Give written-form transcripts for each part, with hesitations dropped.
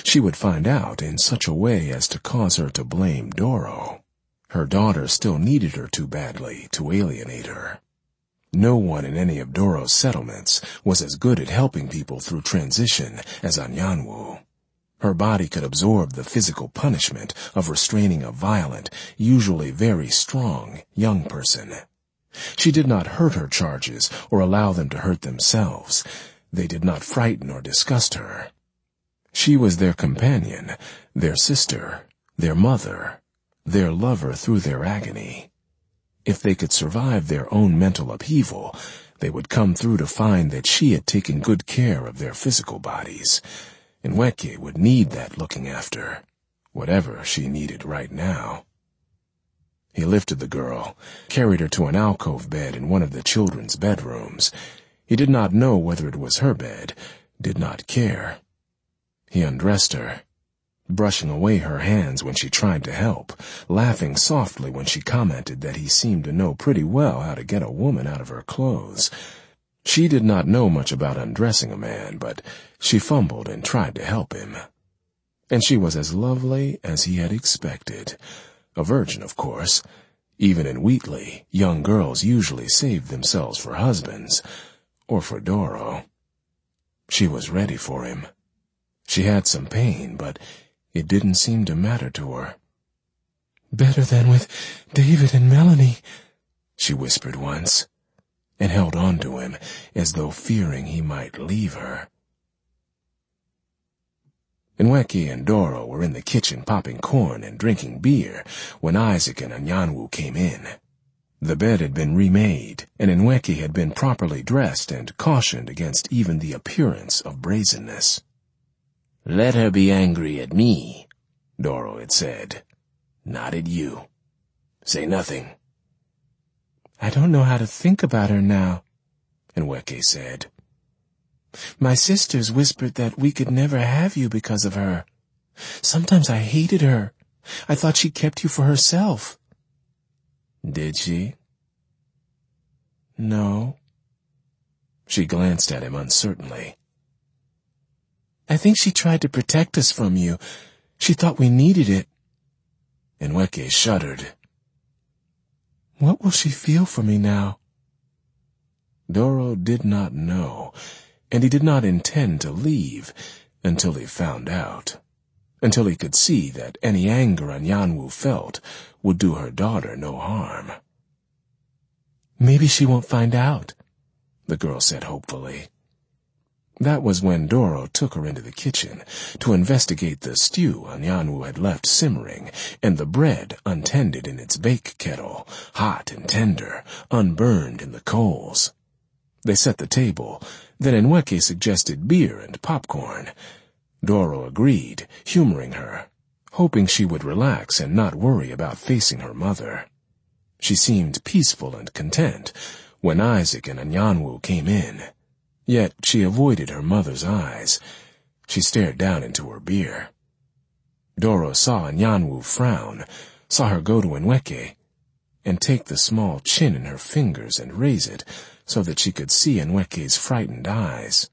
She would find out in such a way as to cause her to blame Doro. Her daughter still needed her too badly to alienate her. No one in any of Doro's settlements was as good at helping people through transition as Anyanwu. Her body could absorb the physical punishment of restraining a violent, usually very strong, young person. She did not hurt her charges or allow them to hurt themselves. They did not frighten or disgust her. She was their companion, their sister, their mother, their lover through their agony. If they could survive their own mental upheaval, they would come through to find that she had taken good care of their physical bodies. Nweke would need that looking after, whatever she needed right now. He lifted the girl, carried her to an alcove bed in one of the children's bedrooms. He did not know whether it was her bed, did not care. He undressed her, brushing away her hands when she tried to help, laughing softly when she commented that he seemed to know pretty well how to get a woman out of her clothes. She did not know much about undressing a man, but she fumbled and tried to help him. And she was as lovely as he had expected. A virgin, of course. Even in Wheatley, young girls usually saved themselves for husbands, or for Doro. She was ready for him. She had some pain, but it didn't seem to matter to her. "Better than with David and Melanie," she whispered once, and held on to him as though fearing he might leave her. Nweke and Doro were in the kitchen popping corn and drinking beer when Isaac and Anyanwu came in. The bed had been remade, and Nweke had been properly dressed and cautioned against even the appearance of brazenness. "Let her be angry at me," Doro had said, "not at you. Say nothing." "I don't know how to think about her now," Nweke said. "My sisters whispered that we could never have you because of her. Sometimes I hated her. I thought she kept you for herself." "Did she?" "No." She glanced at him uncertainly. "I think she tried to protect us from you. She thought we needed it." Nweke shuddered. "What will she feel for me now?" Doro did not know, and he did not intend to leave until he found out, until he could see that any anger Anyanwu felt would do her daughter no harm. "Maybe she won't find out," the girl said hopefully. That was when Doro took her into the kitchen to investigate the stew Anyanwu had left simmering and the bread untended in its bake kettle, hot and tender, unburned in the coals. They set the table, then Nweke suggested beer and popcorn. Doro agreed, humoring her, hoping she would relax and not worry about facing her mother. She seemed peaceful and content when Isaac and Anyanwu came in. Yet she avoided her mother's eyes. She stared down into her beer. Doro saw Anyanwu frown, saw her go to Nweke, and take the small chin in her fingers and raise it so that she could see Nweke's frightened eyes.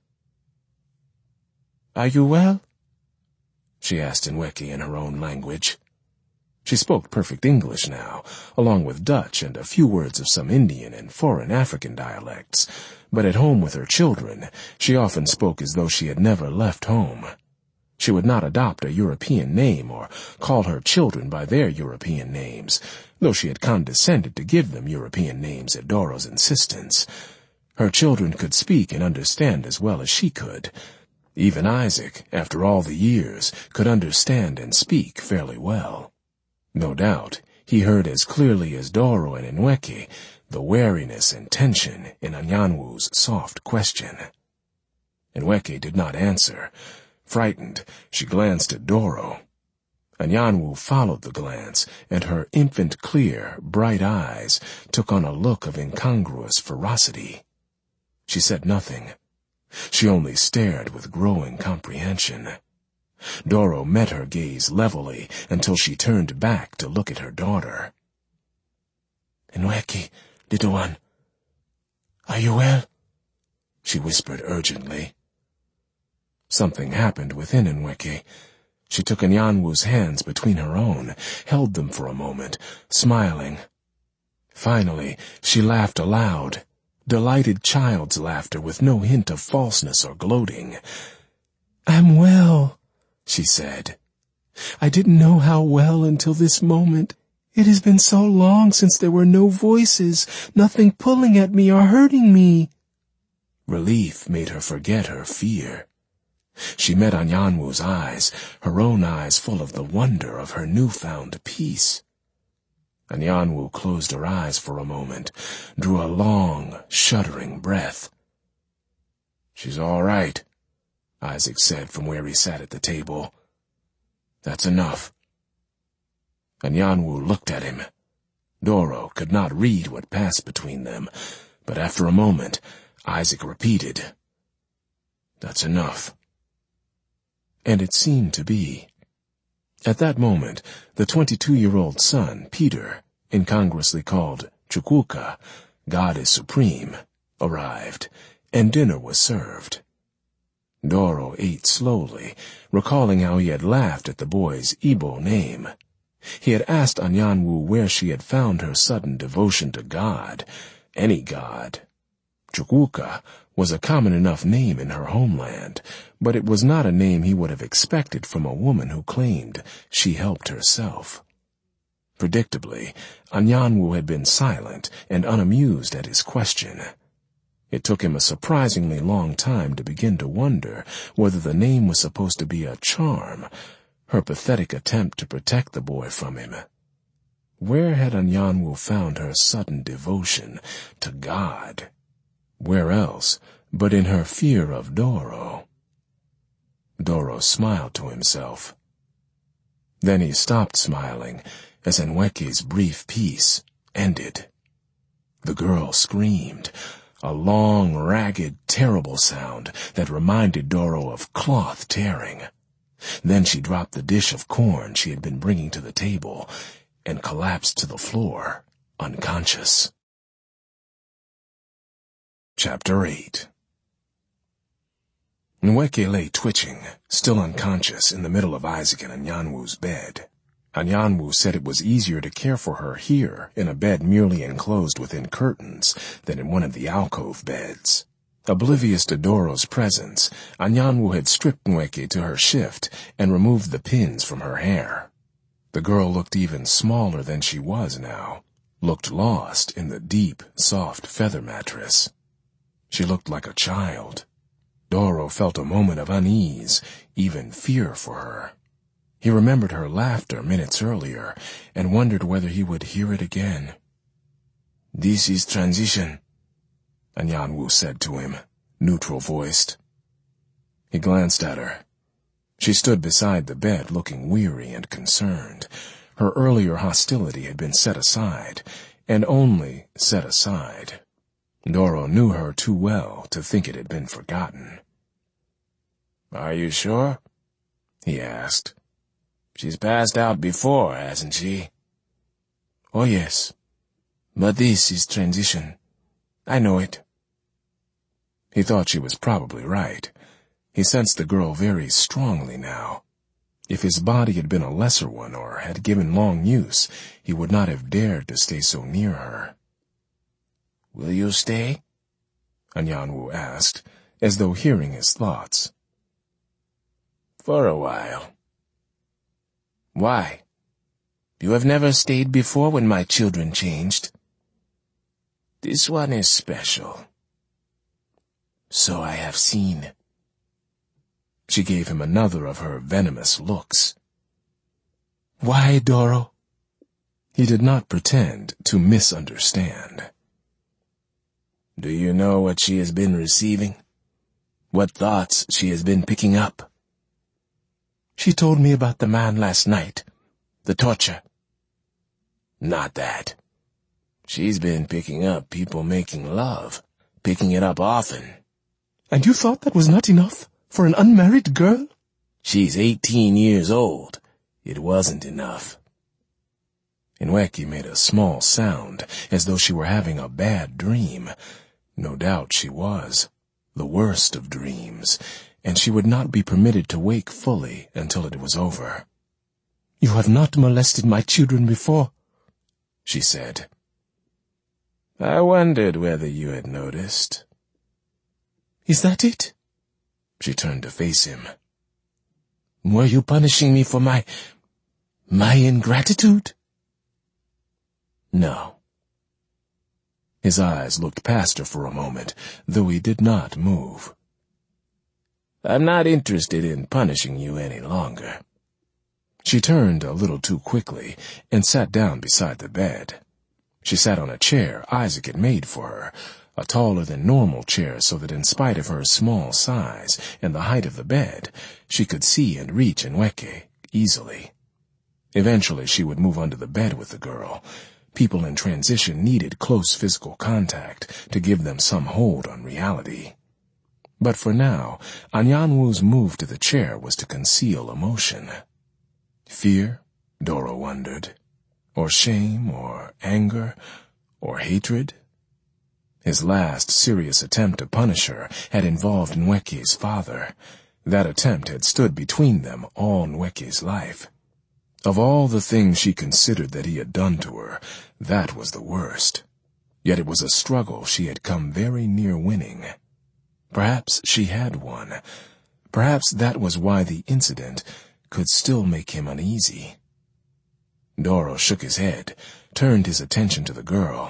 "Are you well?" she asked Nweke in her own language. She spoke perfect English now, along with Dutch and a few words of some Indian and foreign African dialects, but at home with her children, she often spoke as though she had never left home. She would not adopt a European name or call her children by their European names, though she had condescended to give them European names at Doro's insistence. Her children could speak and understand as well as she could. Even Isaac, after all the years, could understand and speak fairly well. No doubt, he heard as clearly as Doro and Nweke the wariness and tension in Anyanwu's soft question. Nweke did not answer. Frightened, she glanced at Doro. Anyanwu followed the glance, and her infant-clear, bright eyes took on a look of incongruous ferocity. She said nothing. She only stared with growing comprehension. Doro met her gaze levelly until she turned back to look at her daughter. "Nweke, little one, are you well?" she whispered urgently. Something happened within Nweke, She took Anyanwu's hands between her own, held them for a moment, smiling. Finally, she laughed aloud, delighted child's laughter with no hint of falseness or gloating. "I'm well," she said. "I didn't know how well until this moment. It has been so long since there were no voices, nothing pulling at me or hurting me." Relief made her forget her fear. She met Anyanwu's eyes, her own eyes full of the wonder of her newfound peace. Anyanwu closed her eyes for a moment, drew a long, shuddering breath. "She's all right," Isaac said from where he sat at the table. "That's enough." Anyanwu looked at him. Doro could not read what passed between them, but after a moment, Isaac repeated, "That's enough." And it seemed to be. At that moment, the 22-year-old son, Peter, incongruously called Chukwuka, God is Supreme, arrived, and dinner was served. Doro ate slowly, recalling how he had laughed at the boy's Igbo name. He had asked Anyanwu where she had found her sudden devotion to God, any God. Chukwuka was a common enough name in her homeland, but it was not a name he would have expected from a woman who claimed she helped herself. Predictably, Anyanwu had been silent and unamused at his question. It took him a surprisingly long time to begin to wonder whether the name was supposed to be a charm, her pathetic attempt to protect the boy from him. Where had Anyanwu found her sudden devotion to God? Where else but in her fear of Doro? Doro smiled to himself. Then he stopped smiling as Nweke's brief peace ended. The girl screamed, a long, ragged, terrible sound that reminded Doro of cloth tearing. Then she dropped the dish of corn she had been bringing to the table and collapsed to the floor, unconscious. Chapter 8. Nweke lay twitching, still unconscious, in the middle of Isaac and Anyanwu's bed. Anyanwu said it was easier to care for her here, in a bed merely enclosed within curtains, than in one of the alcove beds. Oblivious to Doro's presence, Anyanwu had stripped Nweke to her shift and removed the pins from her hair. The girl looked even smaller than she was now, looked lost in the deep, soft feather mattress. She looked like a child. Doro felt a moment of unease, even fear for her. He remembered her laughter minutes earlier and wondered whether he would hear it again. "This is transition," Anyanwu said to him, neutral-voiced. He glanced at her. She stood beside the bed looking weary and concerned. Her earlier hostility had been set aside, and only set aside. Doro knew her too well to think it had been forgotten. "Are you sure?" he asked. "She's passed out before, hasn't she?" "Oh, yes. But this is transition. I know it." He thought she was probably right. He sensed the girl very strongly now. If his body had been a lesser one or had given long use, he would not have dared to stay so near her. "Will you stay?" Anyanwu asked, as though hearing his thoughts. "For a while." "Why? You have never stayed before when my children changed." "This one is special." "So I have seen." She gave him another of her venomous looks. "Why, Doro?" He did not pretend to misunderstand. "Do you know what she has been receiving? What thoughts she has been picking up?" "She told me about the man last night, the torture." "Not that. She's been picking up people making love, picking it up often." "And you thought that was not enough for an unmarried girl?" "She's 18 years old. It wasn't enough." Nweke made a small sound, as though she were having a bad dream. No doubt she was, the worst of dreams, and she would not be permitted to wake fully until it was over. "You have not molested my children before," she said. "I wondered whether you had noticed." "Is that it?" She turned to face him. "Were you punishing me for my ingratitude?" "No." His eyes looked past her for a moment, though he did not move. "I'm not interested in punishing you any longer." She turned a little too quickly and sat down beside the bed. She sat on a chair Isaac had made for her, a taller-than-normal chair so that in spite of her small size and the height of the bed, she could see and reach Nweke easily. Eventually she would move under the bed with the girl. People in transition needed close physical contact to give them some hold on reality. But for now, Anyanwu's move to the chair was to conceal emotion. Fear, Doro wondered, or shame, or anger, or hatred. His last serious attempt to punish her had involved Nweke's father. That attempt had stood between them all Nweke's life. Of all the things she considered that he had done to her, that was the worst. Yet it was a struggle she had come very near winning. Perhaps she had won. Perhaps that was why the incident could still make him uneasy. Doro shook his head, turned his attention to the girl.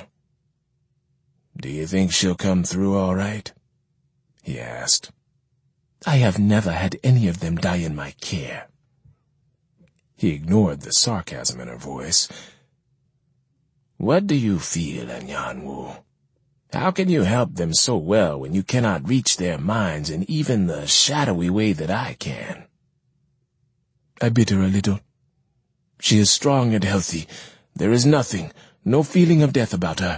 "Do you think she'll come through all right?" he asked. "I have never had any of them die in my care." He ignored the sarcasm in her voice. "What do you feel, Anyanwu? How can you help them so well when you cannot reach their minds in even the shadowy way that I can?" "I bit her a little. She is strong and healthy. There is nothing, no feeling of death about her."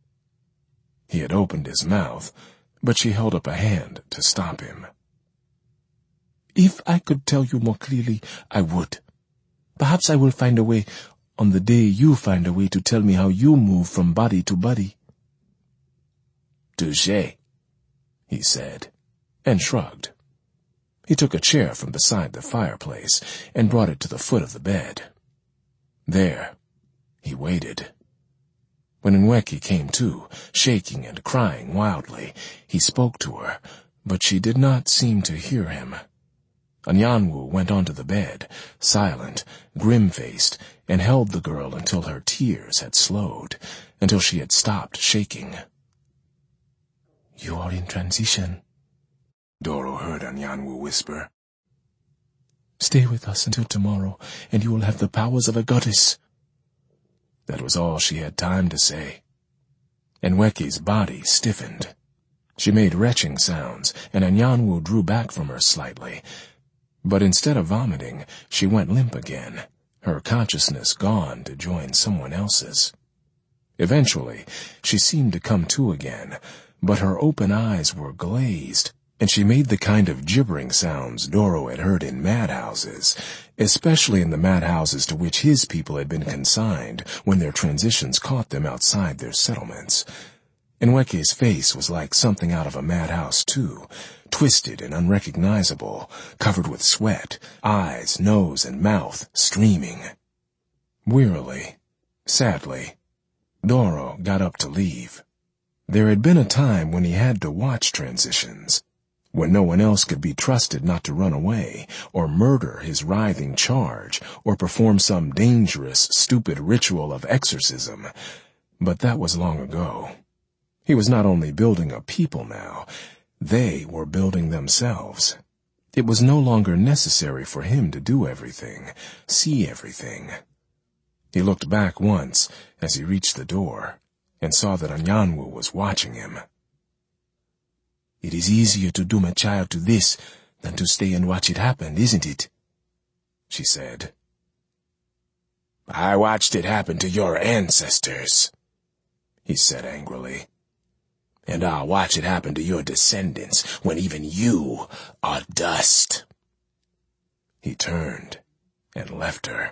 He had opened his mouth, but she held up a hand to stop him. "If I could tell you more clearly, I would. Perhaps I will find a way on the day you find a way to tell me how you move from body to body." "Touché," he said, and shrugged. He took a chair from beside the fireplace and brought it to the foot of the bed. There, he waited. When Nweke came to, shaking and crying wildly, he spoke to her, but she did not seem to hear him. Anyanwu went onto the bed, silent, grim-faced, and held the girl until her tears had slowed, until she had stopped shaking. "You are in transition," Doro heard Anyanwu whisper. "Stay with us until tomorrow, and you will have the powers of a goddess." That was all she had time to say. Nweke's body stiffened. She made retching sounds, and Anyanwu drew back from her slightly. But instead of vomiting, she went limp again, her consciousness gone to join someone else's. Eventually, she seemed to come to again, but her open eyes were glazed, and she made the kind of gibbering sounds Doro had heard in madhouses, especially in the madhouses to which his people had been consigned when their transitions caught them outside their settlements. Nweke's face was like something out of a madhouse, too, twisted and unrecognizable, covered with sweat, eyes, nose, and mouth streaming. Wearily, sadly, Doro got up to leave. There had been a time when he had to watch transitions, when no one else could be trusted not to run away, or murder his writhing charge, or perform some dangerous, stupid ritual of exorcism. But that was long ago. He was not only building a people now, they were building themselves. It was no longer necessary for him to do everything, see everything. He looked back once as he reached the door, and saw that Anyanwu was watching him. "It is easier to doom a child to this than to stay and watch it happen, isn't it?" she said. "I watched it happen to your ancestors," he said angrily. "And I'll watch it happen to your descendants when even you are dust." He turned and left her.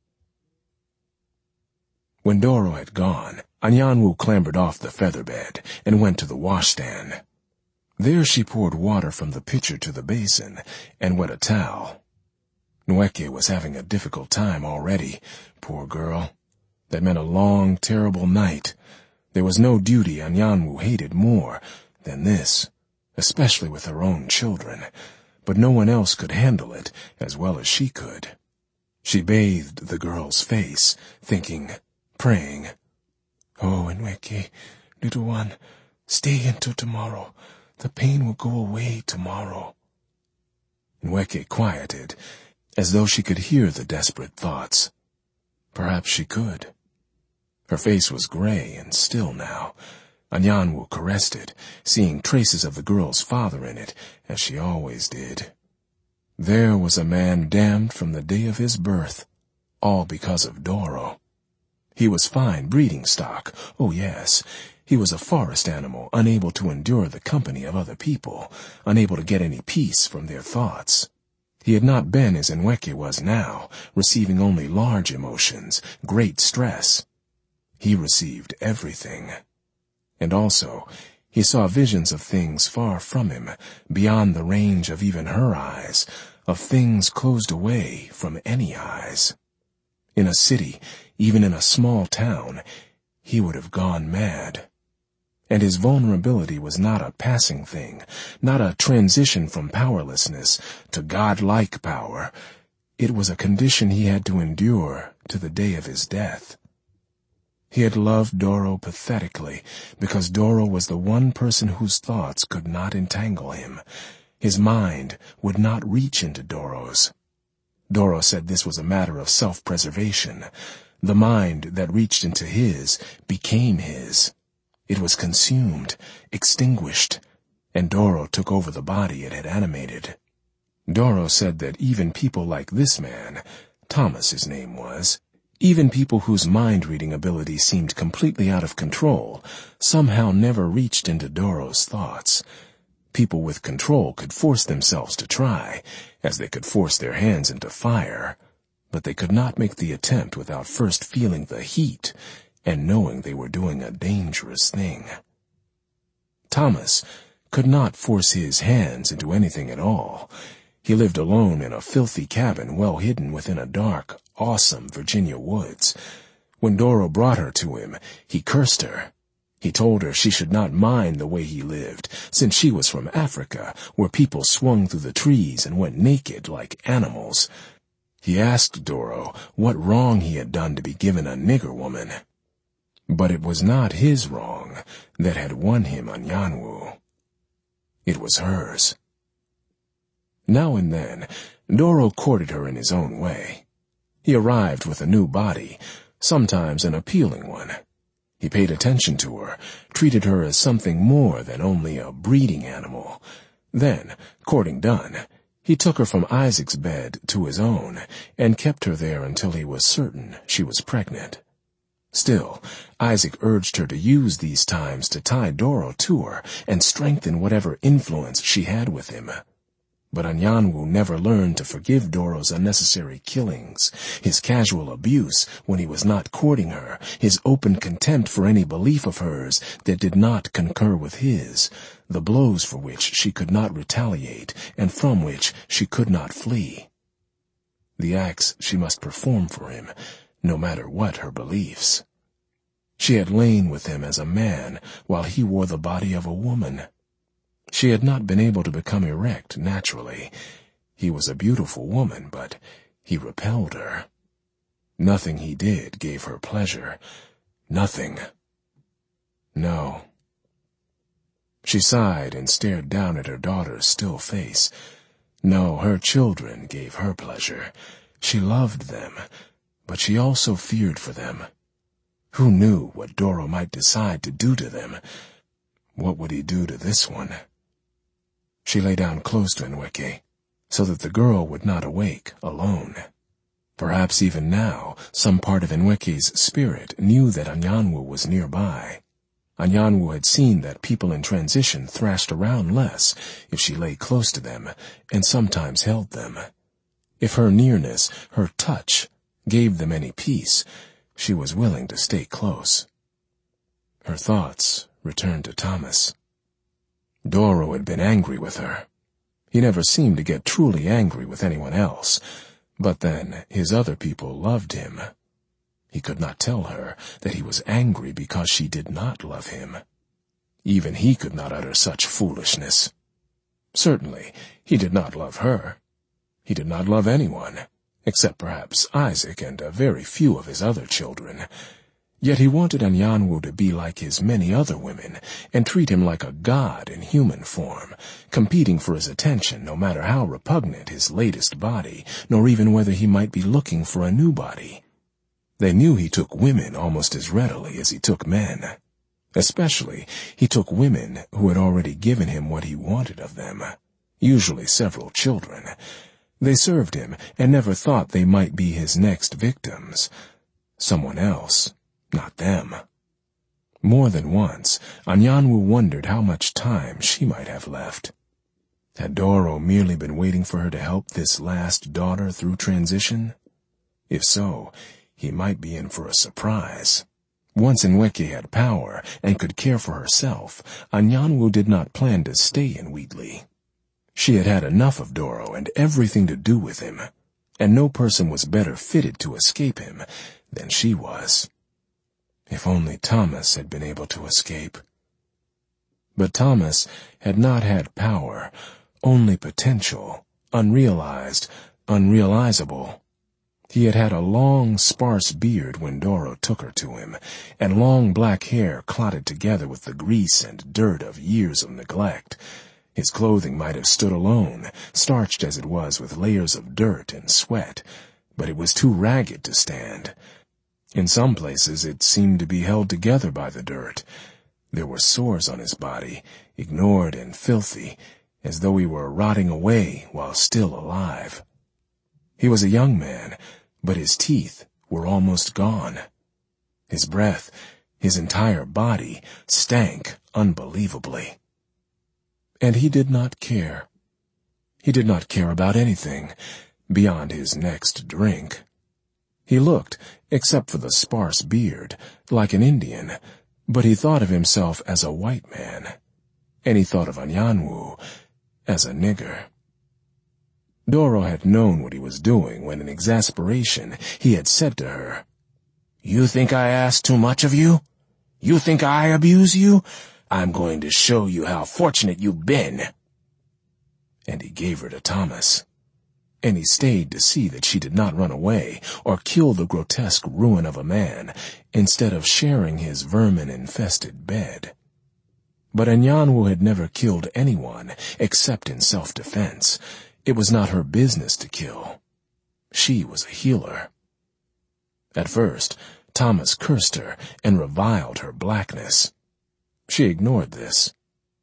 When Doro had gone, Anyanwu clambered off the feather bed and went to the washstand. There she poured water from the pitcher to the basin and wet a towel. Nweke was having a difficult time already, poor girl. That meant a long, terrible night. There was no duty Anyanwu hated more than this, especially with her own children, but no one else could handle it as well as she could. She bathed the girl's face, thinking, praying, "Oh, Nweke, little one, stay until tomorrow. The pain will go away tomorrow." Nweke quieted, as though she could hear the desperate thoughts. Perhaps she could. Her face was gray and still now. Anyanwu caressed it, seeing traces of the girl's father in it, as she always did. There was a man damned from the day of his birth, all because of Doro. He was fine breeding stock, oh yes. He was a forest animal, unable to endure the company of other people, unable to get any peace from their thoughts. He had not been as Nweke was now, receiving only large emotions, great stress. He received everything. And also, he saw visions of things far from him, beyond the range of even her eyes, of things closed away from any eyes. In a city, even in a small town, he would have gone mad. And his vulnerability was not a passing thing, not a transition from powerlessness to godlike power. It was a condition he had to endure to the day of his death. He had loved Doro pathetically, because Doro was the one person whose thoughts could not entangle him. His mind would not reach into Doro's. Doro said this was a matter of self-preservation. The mind that reached into his became his. It was consumed, extinguished, and Doro took over the body it had animated. Doro said that even people like this man, Thomas his name was, even people whose mind-reading ability seemed completely out of control, somehow never reached into Doro's thoughts. People with control could force themselves to try, as they could force their hands into fire, but they could not make the attempt without first feeling the heat and knowing they were doing a dangerous thing. Thomas could not force his hands into anything at all. He lived alone in a filthy cabin well hidden within a dark, awesome Virginia woods. When Doro brought her to him, he cursed her. He told her she should not mind the way he lived, since she was from Africa, where people swung through the trees and went naked like animals. He asked Doro what wrong he had done to be given a nigger woman. But it was not his wrong that had won him Anyanwu. It was hers. Now and then, Doro courted her in his own way. He arrived with a new body, sometimes an appealing one. He paid attention to her, treated her as something more than only a breeding animal. Then, courting done, he took her from Isaac's bed to his own and kept her there until he was certain she was pregnant. Still, Isaac urged her to use these times to tie Doro to her and strengthen whatever influence she had with him. But Anyanwu never learned to forgive Doro's unnecessary killings, his casual abuse when he was not courting her, his open contempt for any belief of hers that did not concur with his, the blows for which she could not retaliate and from which she could not flee. The acts she must perform for him, no matter what her beliefs. She had lain with him as a man while he wore the body of a woman. She had not been able to become erect naturally. He was a beautiful woman, but he repelled her. Nothing he did gave her pleasure. Nothing. No. She sighed and stared down at her daughter's still face. No, her children gave her pleasure. She loved them, but she also feared for them. Who knew what Doro might decide to do to them? What would he do to this one? She lay down close to Nweke, so that the girl would not awake alone. Perhaps even now, some part of Nweke's spirit knew that Anyanwu was nearby. Anyanwu had seen that people in transition thrashed around less if she lay close to them, and sometimes held them. If her nearness, her touch, gave them any peace, she was willing to stay close. Her thoughts returned to Thomas. Doro had been angry with her. He never seemed to get truly angry with anyone else, but then his other people loved him. He could not tell her that he was angry because she did not love him. Even he could not utter such foolishness. Certainly, he did not love her. He did not love anyone, except perhaps Isaac and a very few of his other children. Yet he wanted Anyanwu to be like his many other women and treat him like a god in human form, competing for his attention no matter how repugnant his latest body, nor even whether he might be looking for a new body. They knew he took women almost as readily as he took men. Especially, he took women who had already given him what he wanted of them, usually several children. They served him and never thought they might be his next victims. Someone else, not them. More than once, Anyanwu wondered how much time she might have left. Had Doro merely been waiting for her to help this last daughter through transition? If so, he might be in for a surprise. Once Nweke had power and could care for herself, Anyanwu did not plan to stay in Wheatley. She had had enough of Doro and everything to do with him, and no person was better fitted to escape him than she was. If only Thomas had been able to escape. But Thomas had not had power, only potential, unrealized, unrealizable. He had had a long, sparse beard when Doro took her to him, and long black hair clotted together with the grease and dirt of years of neglect. His clothing might have stood alone, starched as it was with layers of dirt and sweat, but it was too ragged to stand. In some places it seemed to be held together by the dirt. There were sores on his body, ignored and filthy, as though he were rotting away while still alive. He was a young man, but his teeth were almost gone. His breath, his entire body, stank unbelievably. And he did not care. He did not care about anything, beyond his next drink. He looked, except for the sparse beard, like an Indian, but he thought of himself as a white man, and he thought of Anyanwu as a nigger. Doro had known what he was doing when in exasperation he had said to her, "You think I ask too much of you? You think I abuse you? I'm going to show you how fortunate you've been." And he gave her to Thomas. And he stayed to see that she did not run away or kill the grotesque ruin of a man, instead of sharing his vermin-infested bed. But Anyanwu had never killed anyone except in self-defense. It was not her business to kill. She was a healer. At first, Thomas cursed her and reviled her blackness. She ignored this.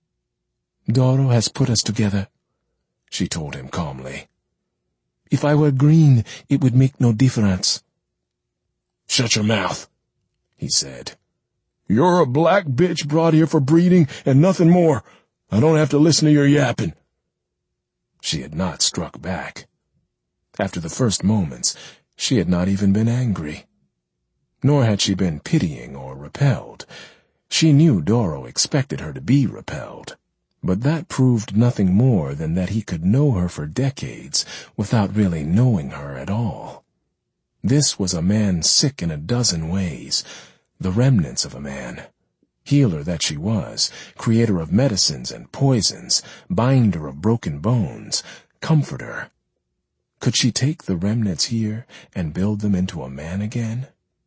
"Doro has put us together," she told him calmly. "If I were green, it would make no difference." "Shut your mouth," he said. "You're a black bitch brought here for breeding and nothing more. I don't have to listen to your yapping." She had not struck back. After the first moments, she had not even been angry. Nor had she been pitying or repelled. She knew Doro expected her to be repelled, but that proved nothing more than that he could know her for decades without really knowing her at all. This was a man sick in a dozen ways, the remnants of a man. Healer that she was, creator of medicines and poisons, binder of broken bones, comforter. Could she take the remnants here and build them into a man again?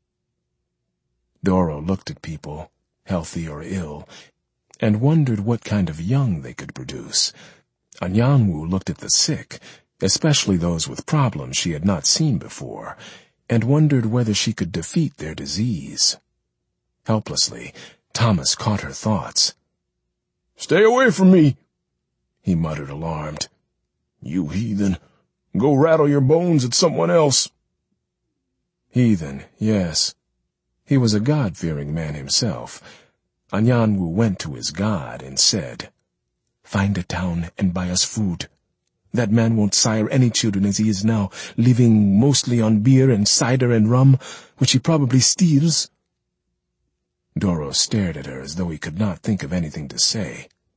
Doro looked at people, healthy or ill, and wondered what kind of young they could produce. Anyanwu looked at the sick, especially those with problems she had not seen before, and wondered whether she could defeat their disease. Helplessly, Thomas caught her thoughts. "Stay away from me," he muttered, alarmed. "You heathen. Go rattle your bones at someone else." Heathen, yes. He was a God-fearing man himself. Anyanwu went to his god and said, "Find a town and buy us food. That man won't sire any children as he is now, living mostly on beer and cider and rum, which he probably steals." Doro stared at her as though he could not think of anything to say.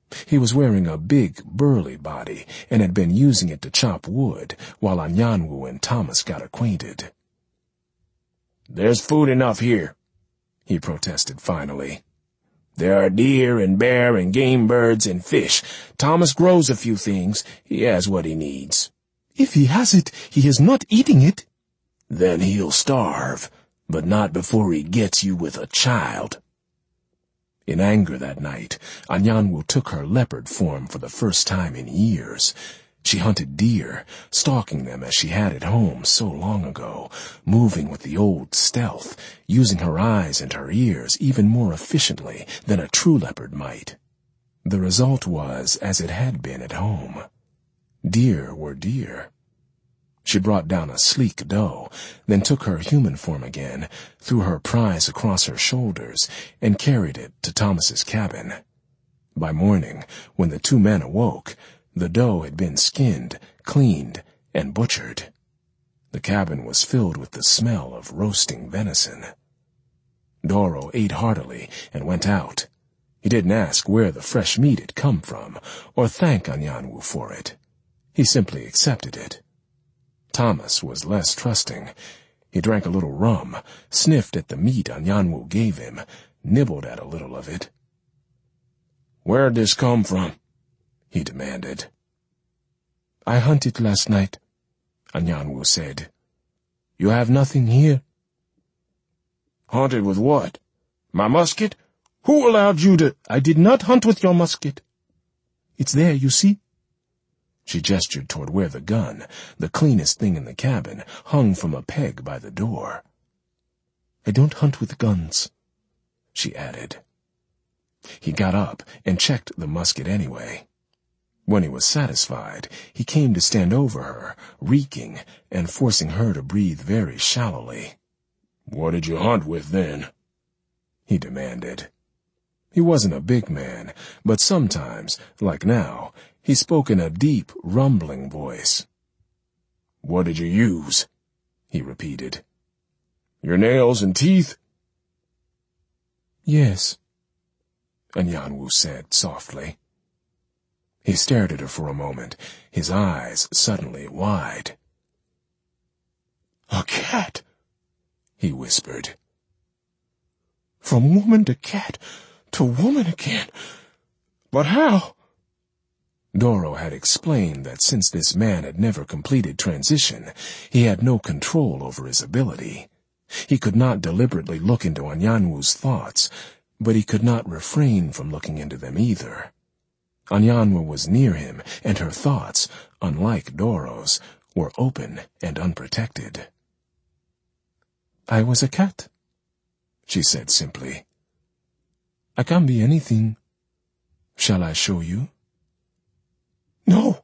He was wearing a big, burly body and had been using it to chop wood while Anyanwu and Thomas got acquainted. "There's food enough here," he protested finally. "There are deer and bear and game birds and fish. Thomas grows a few things. He has what he needs." "If he has it, he is not eating it." "Then he'll starve, but not before he gets you with a child." In anger that night, Anyanwu took her leopard form for the first time in years. She hunted deer, stalking them as she had at home so long ago, moving with the old stealth, using her eyes and her ears even more efficiently than a true leopard might. The result was as it had been at home. Deer were deer. She brought down a sleek doe, then took her human form again, threw her prize across her shoulders, and carried it to Thomas's cabin. By morning, when the two men awoke, the doe had been skinned, cleaned, and butchered. The cabin was filled with the smell of roasting venison. Doro ate heartily and went out. He didn't ask where the fresh meat had come from, or thank Anyanwu for it. He simply accepted it. Thomas was less trusting. He drank a little rum, sniffed at the meat Anyanwu gave him, nibbled at a little of it. "Where'd this come from?" he demanded. "I hunted last night," Anyanwu said. "You have nothing here." "Hunted with what? My musket? Who allowed you to—" "I did not hunt with your musket. It's there, you see." She gestured toward where the gun, the cleanest thing in the cabin, hung from a peg by the door. "I don't hunt with guns," she added. He got up and checked the musket anyway. When he was satisfied, he came to stand over her, reeking and forcing her to breathe very shallowly. "What did you hunt with then?" he demanded. He wasn't a big man, but sometimes, like now, he spoke in a deep, rumbling voice. "What did you use?" he repeated. "Your nails and teeth?" "Yes," Anyanwu said softly. He stared at her for a moment, his eyes suddenly wide. "A cat," he whispered. "From woman to cat, to woman again. But how?" Doro had explained that since this man had never completed transition, he had no control over his ability. He could not deliberately look into Anyanwu's thoughts, but he could not refrain from looking into them either. Anyanwu was near him, and her thoughts, unlike Doro's, were open and unprotected. "I was a cat," she said simply. "I can be anything. Shall I show you?" "No."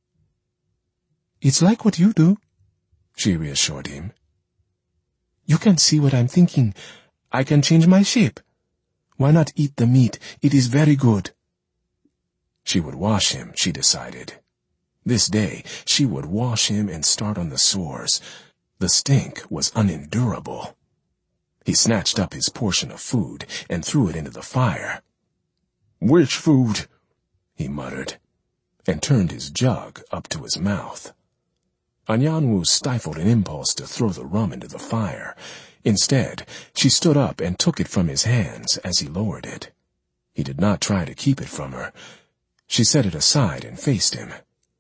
"It's like what you do," she reassured him. "You can see what I'm thinking. I can change my shape. Why not eat the meat? It is very good." She would wash him, she decided. This day, she would wash him and start on the sores. The stink was unendurable. He snatched up his portion of food and threw it into the fire. "Which food?" he muttered, and turned his jug up to his mouth. Anyanwu stifled an impulse to throw the rum into the fire. Instead, she stood up and took it from his hands as he lowered it. He did not try to keep it from her. She set it aside and faced him.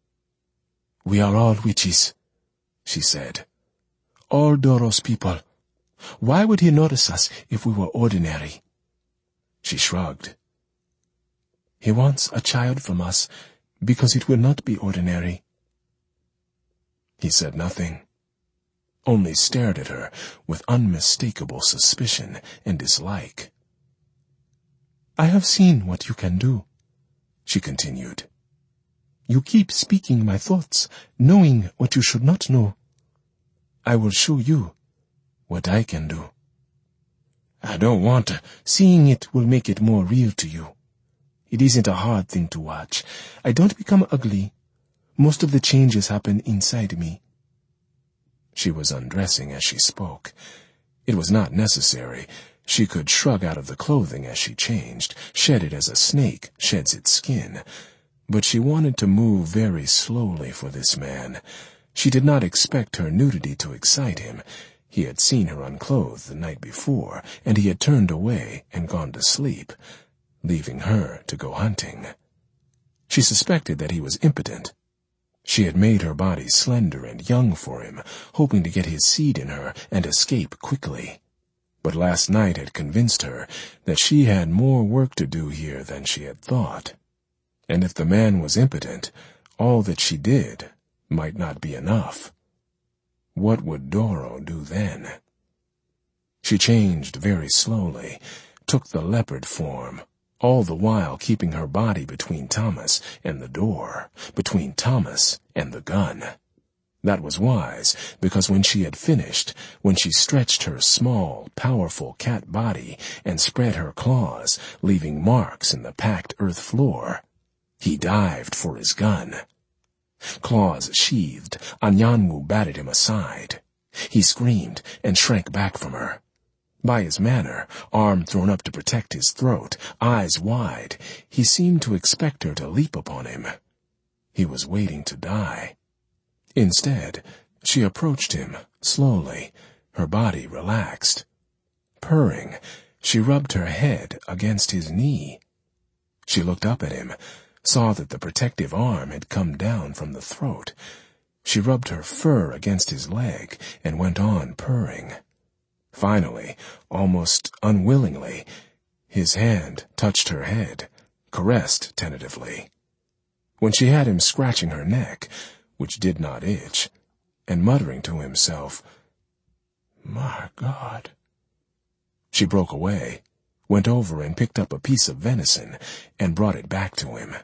"We are all witches," she said. "All Doro's people. Why would he notice us if we were ordinary?" She shrugged. "He wants a child from us, because it will not be ordinary." He said nothing, only stared at her with unmistakable suspicion and dislike. "I have seen what you can do," she continued. "You keep speaking my thoughts, knowing what you should not know. I will show you what I can do." "I don't want to. Seeing it will make it more real to you. It isn't a hard thing to watch. I don't become ugly. Most of the changes happen inside me." She was undressing as she spoke. It was not necessary. She could shrug out of the clothing as she changed, shed it as a snake sheds its skin. But she wanted to move very slowly for this man. She did not expect her nudity to excite him. He had seen her unclothed the night before, and he had turned away and gone to sleep, leaving her to go hunting. She suspected that he was impotent. She had made her body slender and young for him, hoping to get his seed in her and escape quickly. But last night had convinced her that she had more work to do here than she had thought. And if the man was impotent, all that she did might not be enough. What would Doro do then? She changed very slowly, took the leopard form, all the while keeping her body between Thomas and the door, between Thomas and the gun. That was wise, because when she had finished, when she stretched her small, powerful cat body and spread her claws, leaving marks in the packed earth floor, he dived for his gun. Claws sheathed, Anyanwu batted him aside. He screamed and shrank back from her. By his manner, arm thrown up to protect his throat, eyes wide, he seemed to expect her to leap upon him. He was waiting to die. Instead, she approached him, slowly, her body relaxed. Purring, she rubbed her head against his knee. She looked up at him, saw that the protective arm had come down from the throat. She rubbed her fur against his leg and went on purring. Finally, almost unwillingly, his hand touched her head, caressed tentatively. When she had him scratching her neck, which did not itch, and muttering to himself, "My God," she broke away, went over and picked up a piece of venison and brought it back to him.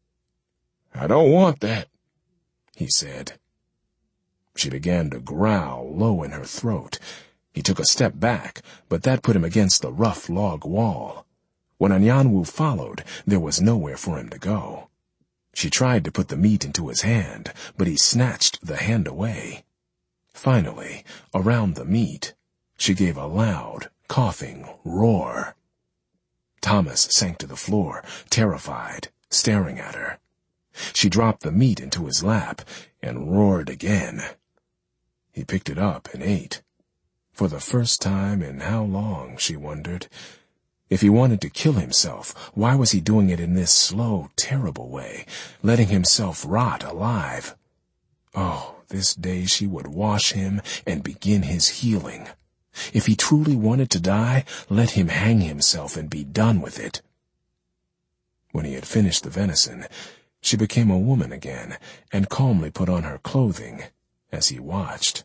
"I don't want that," he said. She began to growl low in her throat. He took a step back, but that put him against the rough log wall. When Anyanwu followed, there was nowhere for him to go. She tried to put the meat into his hand, but he snatched the hand away. Finally, around the meat, she gave a loud, coughing roar. Thomas sank to the floor, terrified, staring at her. She dropped the meat into his lap and roared again. He picked it up and ate. For the first time in how long, she wondered. If he wanted to kill himself, why was he doing it in this slow, terrible way, letting himself rot alive? Oh, this day she would wash him and begin his healing. If he truly wanted to die, let him hang himself and be done with it. When he had finished the venison, she became a woman again and calmly put on her clothing as he watched.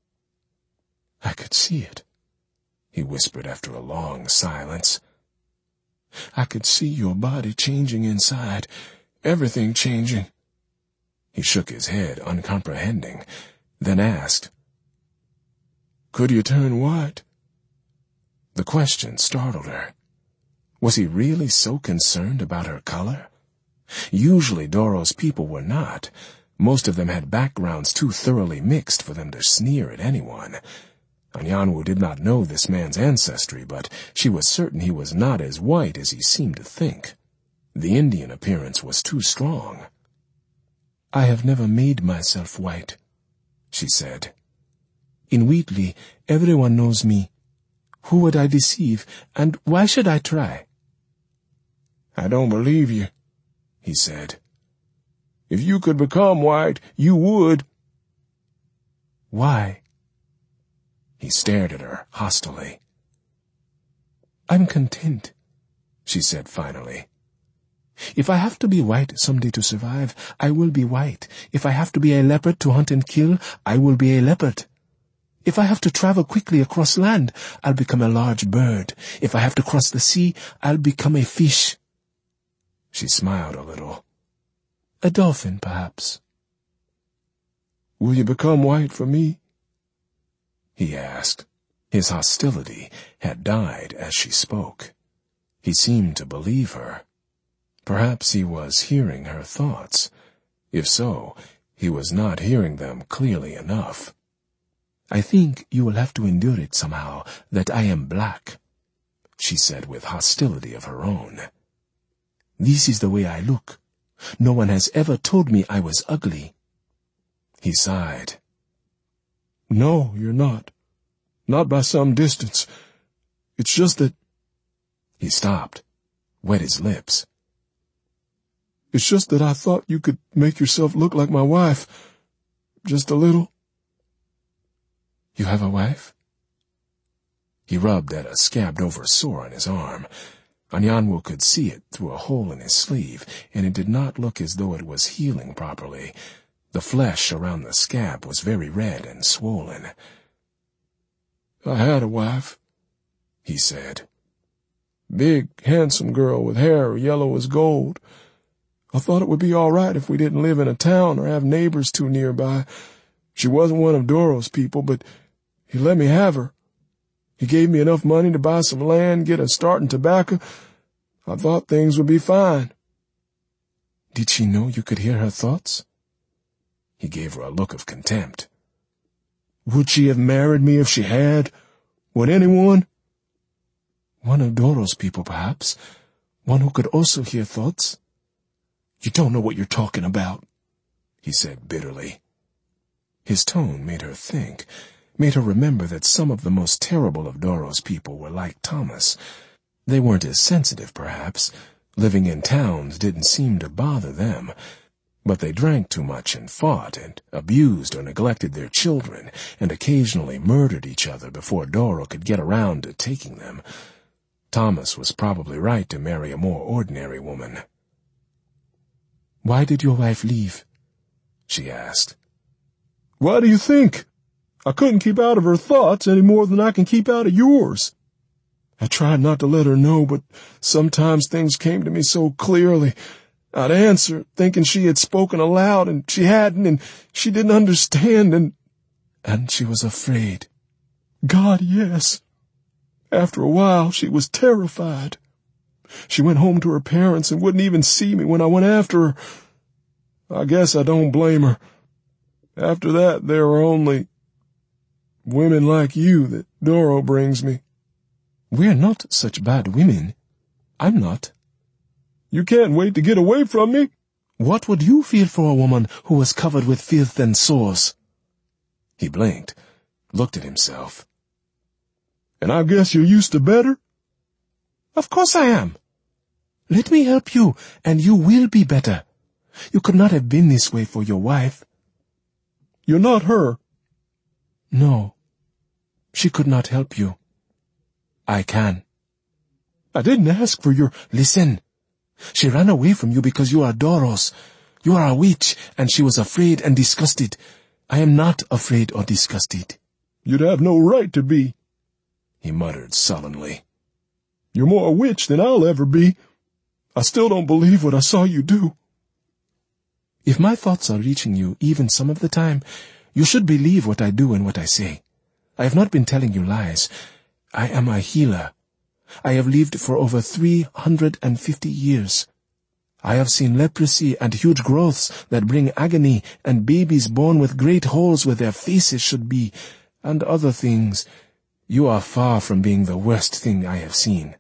"I could see it," he whispered after a long silence. "I could see your body changing inside, everything changing." He shook his head, uncomprehending, then asked, "Could you turn white?" The question startled her. Was he really so concerned about her color? Usually Doro's people were not. Most of them had backgrounds too thoroughly mixed for them to sneer at anyone. Anyanwu did not know this man's ancestry, but she was certain he was not as white as he seemed to think. The Indian appearance was too strong. "I have never made myself white," she said. "In Wheatley, everyone knows me. Who would I deceive, and why should I try?" "I don't believe you," he said. "If you could become white, you would." "Why?" He stared at her hostilely. "I'm content," she said finally. "If I have to be white someday to survive, I will be white. If I have to be a leopard to hunt and kill, I will be a leopard. If I have to travel quickly across land, I'll become a large bird. If I have to cross the sea, I'll become a fish." She smiled a little. "A dolphin, perhaps." "Will you become white for me?" he asked. His hostility had died as she spoke. He seemed to believe her. Perhaps he was hearing her thoughts. If so, he was not hearing them clearly enough. "I think you will have to endure it somehow, that I am black," she said with hostility of her own. This is the way I look. No one has ever told me I was ugly. He sighed. No, you're not. Not by some distance. It's just that... He stopped, wet his lips. It's just that I thought you could make yourself look like my wife. Just a little. You have a wife? He rubbed at a scabbed-over sore on his arm. Anyanwu could see it through a hole in his sleeve, and it did not look as though it was healing properly. The flesh around the scab was very red and swollen. I had a wife, he said. Big, handsome girl with hair yellow as gold. I thought it would be all right if we didn't live in a town or have neighbors too nearby. She wasn't one of Doro's people, but he let me have her. He gave me enough money to buy some land, get a start in tobacco. I thought things would be fine. Did she know you could hear her thoughts? He gave her a look of contempt. Would she have married me if she had? Would anyone? One of Doro's people, perhaps. One who could also hear thoughts. You don't know what you're talking about, he said bitterly. His tone made her think, made her remember that some of the most terrible of Doro's people were like Thomas. They weren't as sensitive, perhaps. Living in towns didn't seem to bother them. But they drank too much and fought and abused or neglected their children and occasionally murdered each other before Doro could get around to taking them. Thomas was probably right to marry a more ordinary woman. Why did your wife leave? She asked. Why do you think? I couldn't keep out of her thoughts any more than I can keep out of yours. I tried not to let her know, but sometimes things came to me so clearly. I'd answer, thinking she had spoken aloud, and she hadn't, and she didn't understand, and she was afraid. God, yes. After a while, she was terrified. She went home to her parents and wouldn't even see me when I went after her. I guess I don't blame her. After that, there are only women like you that Doro brings me. We're not such bad women. I'm not. You can't wait to get away from me. What would you feel for a woman who was covered with filth and sores? He blinked, looked at himself. And I guess you're used to better? Of course I am. Let me help you, and you will be better. You could not have been this way for your wife. You're not her. No. She could not help you. I can. I didn't ask for your... Listen. She ran away from you because you are Doro's. You are a witch, and she was afraid and disgusted. I am not afraid or disgusted. You'd have no right to be, he muttered sullenly. You're more a witch than I'll ever be. I still don't believe what I saw you do. If my thoughts are reaching you even some of the time, you should believe what I do and what I say. I have not been telling you lies. I am a healer. I have lived for over 350 years. I have seen leprosy and huge growths that bring agony and babies born with great holes where their faces should be, and other things. You are far from being the worst thing I have seen.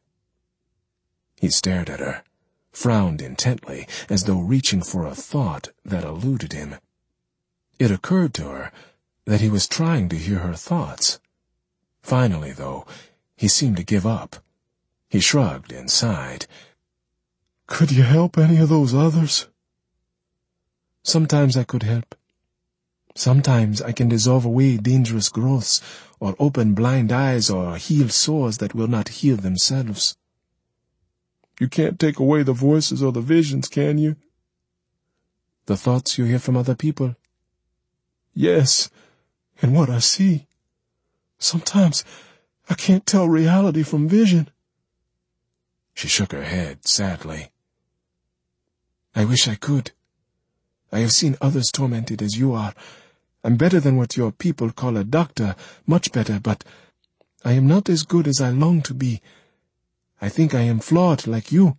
He stared at her, frowned intently, as though reaching for a thought that eluded him. It occurred to her that he was trying to hear her thoughts. Finally, though, he seemed to give up. He shrugged and sighed. Could you help any of those others? Sometimes I could help. Sometimes I can dissolve away dangerous growths, or open blind eyes, or heal sores that will not heal themselves. You can't take away the voices or the visions, can you? The thoughts you hear from other people? Yes, and what I see. Sometimes I can't tell reality from vision. She shook her head sadly. I wish I could. I have seen others tormented as you are. I'm better than what your people call a doctor, much better, but I am not as good as I long to be. I think I am flawed like you.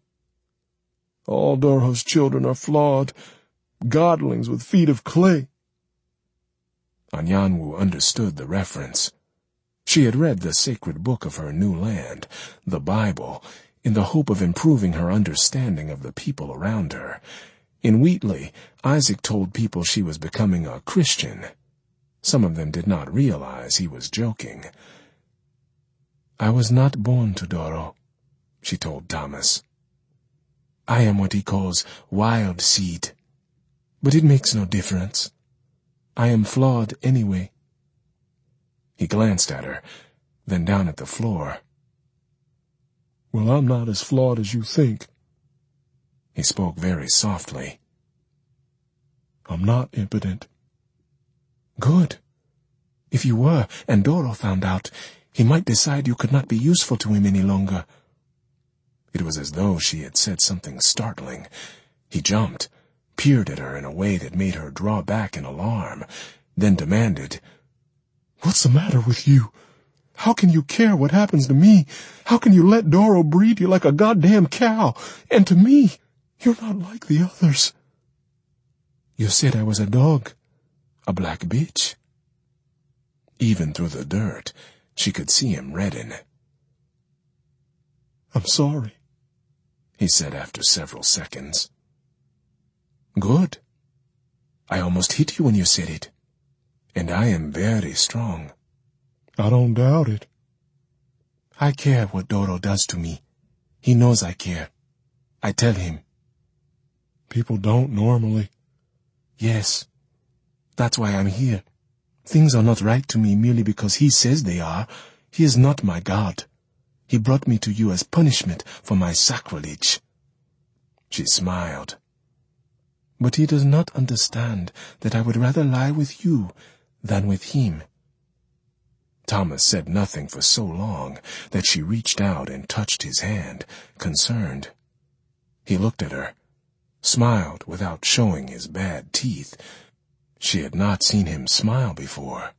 All Doro's children are flawed, godlings with feet of clay. Anyanwu understood the reference. She had read the sacred book of her new land, the Bible, in the hope of improving her understanding of the people around her. In Wheatley, Isaac told people she was becoming a Christian. Some of them did not realize he was joking. "I was not born to Doro," she told Thomas. "I am what he calls wild seed. But it makes no difference. I am flawed anyway." He glanced at her, then down at the floor. "Well, I'm not as flawed as you think." He spoke very softly. "I'm not impotent." "Good. If you were, and Doro found out, he might decide you could not be useful to him any longer." It was as though she had said something startling. He jumped, peered at her in a way that made her draw back in alarm, then demanded, "What's the matter with you? How can you care what happens to me? How can you let Doro breed you like a goddamn cow? And to me, you're not like the others." "You said I was a dog, a black bitch." Even through the dirt, she could see him redden. "I'm sorry," he said after several seconds. "Good. I almost hit you when you said it. And I am very strong." "I don't doubt it." "I care what Doro does to me. He knows I care. I tell him." "People don't normally." "Yes. That's why I'm here. Things are not right to me merely because he says they are. He is not my God. He brought me to you as punishment for my sacrilege." She smiled. "But he does not understand that I would rather lie with you than with him." Thomas said nothing for so long that she reached out and touched his hand, concerned. He looked at her, smiled without showing his bad teeth. She had not seen him smile before.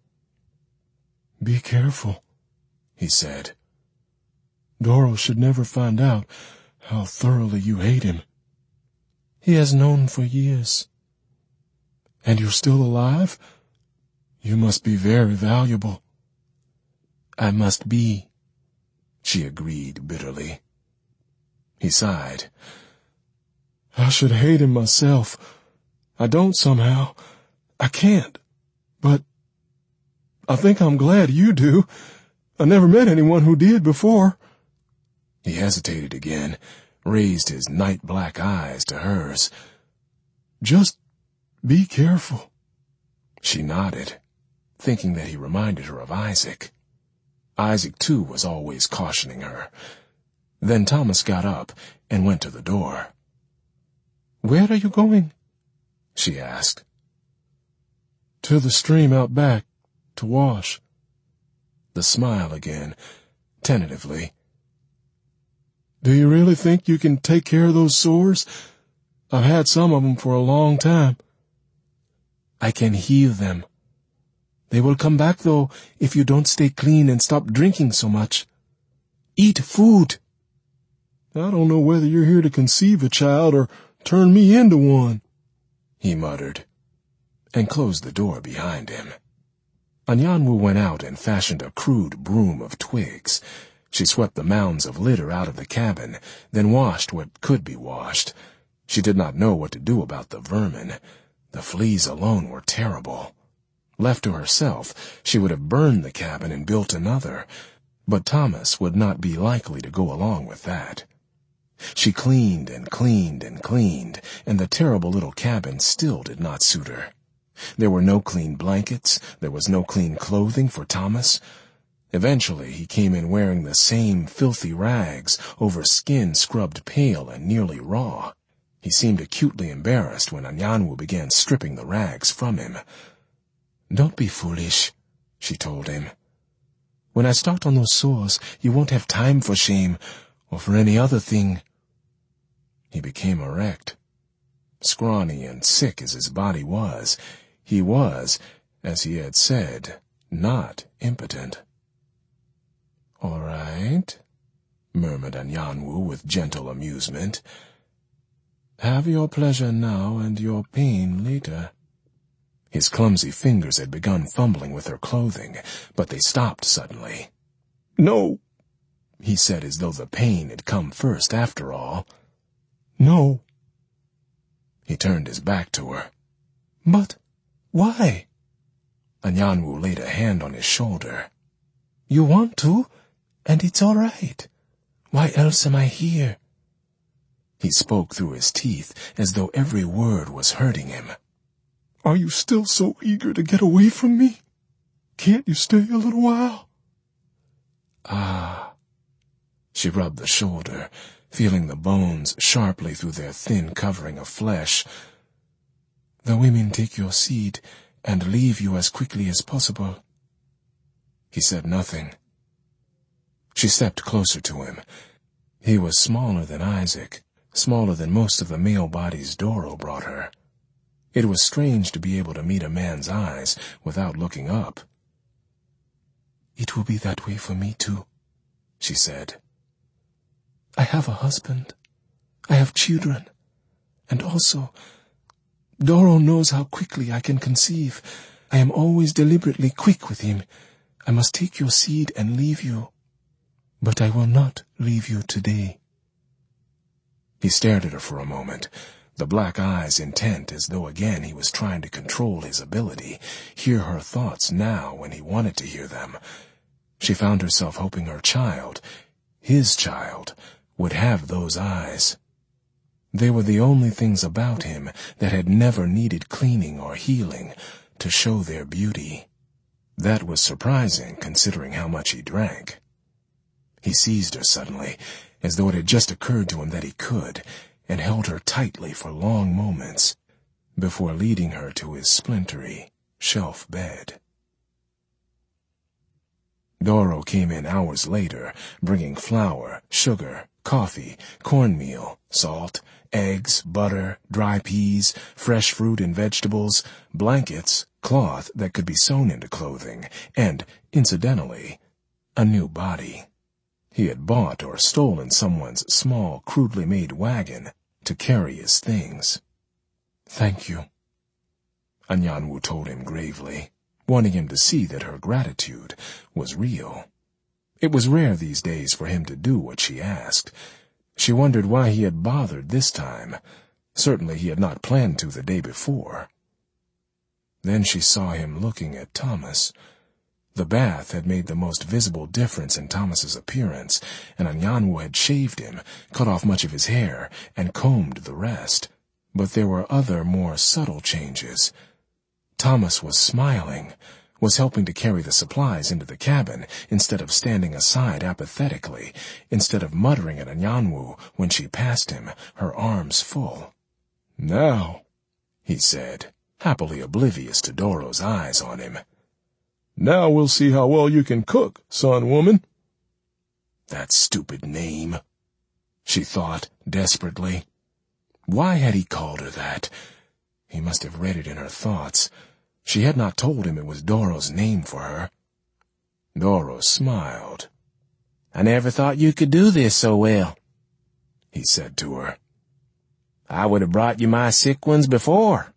"Be careful," he said. "Doro should never find out how thoroughly you hate him." "He has known for years." "And you're still alive? You must be very valuable." "I must be," she agreed bitterly. He sighed. "I should hate him myself. I don't somehow. I can't. But I think I'm glad you do. I never met anyone who did before." He hesitated again, raised his night-black eyes to hers. "Just be careful." She nodded, thinking that he reminded her of Isaac. Isaac, too, was always cautioning her. Then Thomas got up and went to the door. "Where are you going?" she asked. "To the stream out back, to wash." The smile again, tentatively. "Do you really think you can take care of those sores? I've had some of them for a long time." "I can heal them. They will come back, though, if you don't stay clean and stop drinking so much. Eat food." "I don't know whether you're here to conceive a child or turn me into one," he muttered, and closed the door behind him. Anyanwu went out and fashioned a crude broom of twigs. She swept the mounds of litter out of the cabin, then washed what could be washed. She did not know what to do about the vermin. The fleas alone were terrible. Left to herself, she would have burned the cabin and built another, but Thomas would not be likely to go along with that. She cleaned and cleaned and cleaned, and the terrible little cabin still did not suit her. There were no clean blankets, there was no clean clothing for Thomas. Eventually, he came in wearing the same filthy rags over skin scrubbed pale and nearly raw. He seemed acutely embarrassed when Anyanwu began stripping the rags from him. "Don't be foolish," she told him. "When I start on those sores, you won't have time for shame, or for any other thing." He became erect. Scrawny and sick as his body was, he was, as he had said, not impotent. "All right," murmured Anyanwu with gentle amusement. "Have your pleasure now and your pain later." His clumsy fingers had begun fumbling with her clothing, but they stopped suddenly. "No," he said, as though the pain had come first after all. "No." He turned his back to her. "But why?" Anyanwu laid a hand on his shoulder. "You want to, and it's all right. Why else am I here?" He spoke through his teeth, as though every word was hurting him. "Are you still so eager to get away from me? Can't you stay a little while?" "Ah." She rubbed the shoulder, feeling the bones sharply through their thin covering of flesh. "The women take your seed and leave you as quickly as possible." He said nothing. She stepped closer to him. He was smaller than Isaac, smaller than most of the male bodies Doro brought her. It was strange to be able to meet a man's eyes without looking up. "It will be that way for me too," she said. "I have a husband. I have children. And also, Doro knows how quickly I can conceive. I am always deliberately quick with him. I must take your seed and leave you. But I will not leave you today." He stared at her for a moment, the black eyes intent, as though again he was trying to control his ability, hear her thoughts now when he wanted to hear them. She found herself hoping her child, his child, would have those eyes. They were the only things about him that had never needed cleaning or healing to show their beauty. That was surprising, considering how much he drank. He seized her suddenly, as though it had just occurred to him that he could, and held her tightly for long moments, before leading her to his splintery shelf bed. Doro came in hours later, bringing flour, sugar, coffee, cornmeal, salt, eggs, butter, dry peas, fresh fruit and vegetables, blankets, cloth that could be sewn into clothing, and, incidentally, a new body. He had bought or stolen someone's small, crudely made wagon to carry his things. "Thank you," Anyanwu told him gravely, wanting him to see that her gratitude was real. It was rare these days for him to do what she asked. She wondered why he had bothered this time. Certainly he had not planned to the day before. Then she saw him looking at Thomas. The bath had made the most visible difference in Thomas's appearance, and Anyanwu had shaved him, cut off much of his hair, and combed the rest. But there were other, more subtle changes. Thomas was smiling, was helping to carry the supplies into the cabin, instead of standing aside apathetically, instead of muttering at Anyanwu when she passed him, her arms full. "Now," he said, happily oblivious to Doro's eyes on him. "Now we'll see how well you can cook, son woman." That stupid name, she thought desperately. Why had he called her that? He must have read it in her thoughts. She had not told him it was Doro's name for her. Doro smiled. "I never thought you could do this so well," he said to her. "I would have brought you my sick ones before."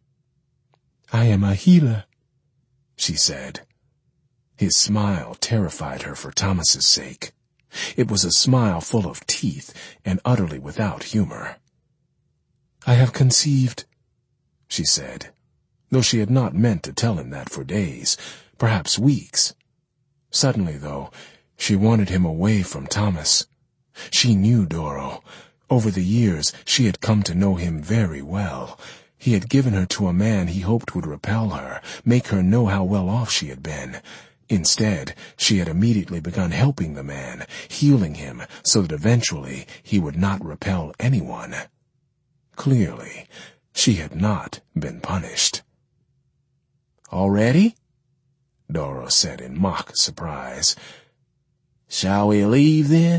"I am a healer," she said. His smile terrified her for Thomas's sake. It was a smile full of teeth and utterly without humor. "I have conceived," she said, though she had not meant to tell him that for days, perhaps weeks. Suddenly, though, she wanted him away from Thomas. She knew Doro. Over the years, she had come to know him very well. He had given her to a man he hoped would repel her, make her know how well off she had been. Instead, she had immediately begun helping the man, healing him so that eventually he would not repel anyone. Clearly, she had not been punished. "Already?" Doro said in mock surprise. "Shall we leave then?"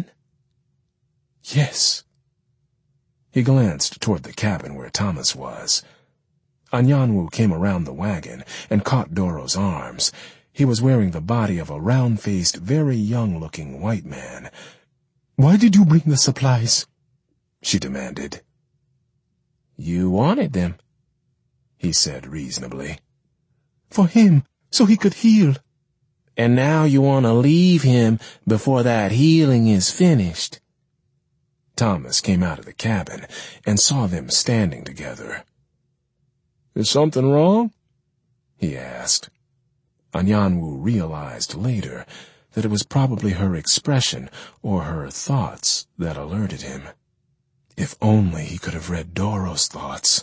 "Yes." He glanced toward the cabin where Thomas was. Anyanwu came around the wagon and caught Doro's arms. He was wearing the body of a round-faced, very young-looking white man. "Why did you bring the supplies?" she demanded. "You wanted them," he said reasonably. For him, so he could heal. And now you want to leave him before that healing is finished. Thomas came out of the cabin and saw them standing together. Is something wrong? He asked. Anyanwu realized later that it was probably her expression or her thoughts that alerted him. If only he could have read Doro's thoughts.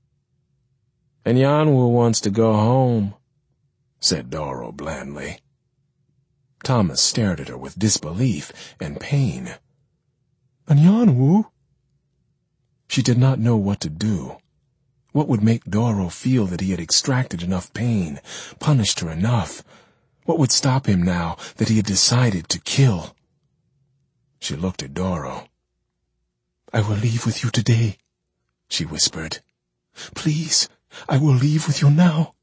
Anyanwu wants to go home, said Doro blandly. Thomas stared at her with disbelief and pain. Anyanwu? She did not know what to do. What would make Doro feel that he had extracted enough pain, punished her enough? What would stop him now that he had decided to kill? She looked at Doro. I will leave with you today, she whispered. Please, I will leave with you now.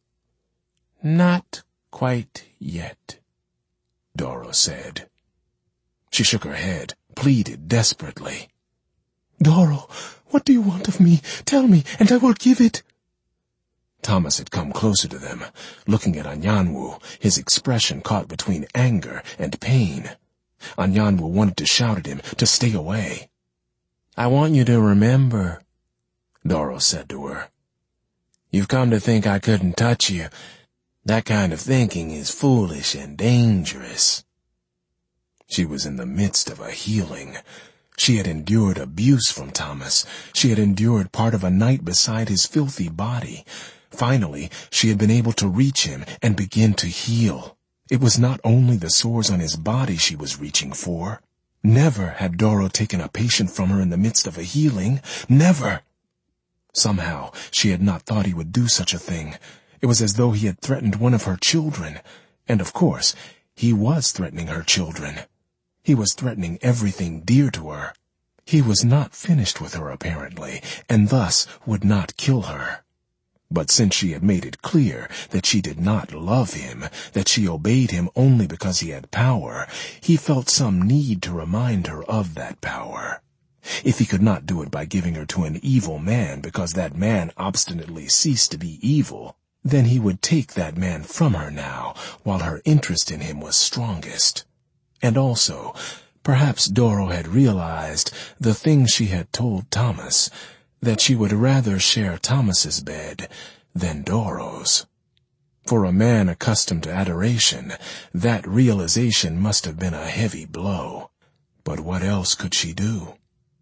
Not quite yet, Doro said. She shook her head, pleaded desperately. Doro, what do you want of me? Tell me, and I will give it. Thomas had come closer to them, looking at Anyanwu, his expression caught between anger and pain. Anyanwu wanted to shout at him to stay away. I want you to remember, Doro said to her. You've come to think I couldn't touch you. That kind of thinking is foolish and dangerous. She was in the midst of a healing. She had endured abuse from Thomas. She had endured part of a night beside his filthy body. Finally, she had been able to reach him and begin to heal. It was not only the sores on his body she was reaching for. Never had Doro taken a patient from her in the midst of a healing. Never. Somehow, she had not thought he would do such a thing. It was as though he had threatened one of her children. And of course, he was threatening her children. He was threatening everything dear to her. He was not finished with her, apparently, and thus would not kill her. But since she had made it clear that she did not love him, that she obeyed him only because he had power, he felt some need to remind her of that power. If he could not do it by giving her to an evil man because that man obstinately ceased to be evil, then he would take that man from her now, while her interest in him was strongest. And also, perhaps Doro had realized the thing she had told Thomas, that she would rather share Thomas's bed than Doro's. For a man accustomed to adoration, that realization must have been a heavy blow. But what else could she do?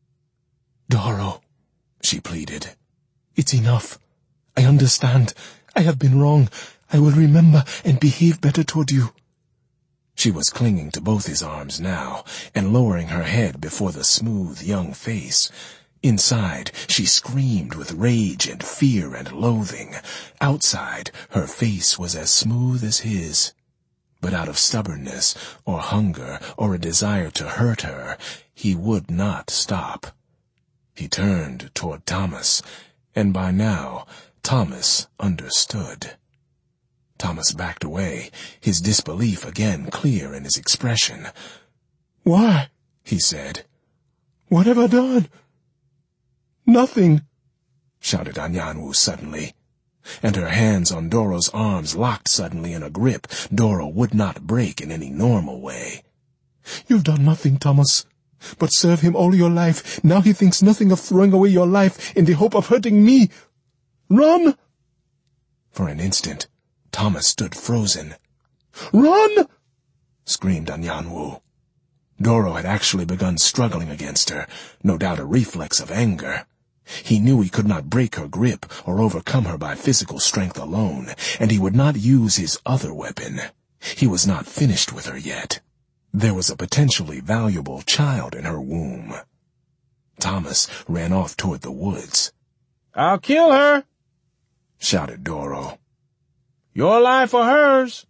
Doro, she pleaded. It's enough. I understand. I have been wrong. I will remember and behave better toward you. She was clinging to both his arms now and lowering her head before the smooth young face. Inside, she screamed with rage and fear and loathing. Outside, her face was as smooth as his. But out of stubbornness, or hunger, or a desire to hurt her, he would not stop. He turned toward Thomas, and by now, Thomas understood. Thomas backed away, his disbelief again clear in his expression. Why? He said. What have I done? Nothing, shouted Anyanwu suddenly. And her hands on Doro's arms locked suddenly in a grip Doro would not break in any normal way. You've done nothing, Thomas. But serve him all your life. Now he thinks nothing of throwing away your life in the hope of hurting me. Run! For an instant, Thomas stood frozen. Run! Screamed Anyanwu. Doro had actually begun struggling against her, no doubt a reflex of anger. He knew he could not break her grip or overcome her by physical strength alone, and he would not use his other weapon. He was not finished with her yet. There was a potentially valuable child in her womb. Thomas ran off toward the woods. I'll kill her, shouted Doro. Your life or hers.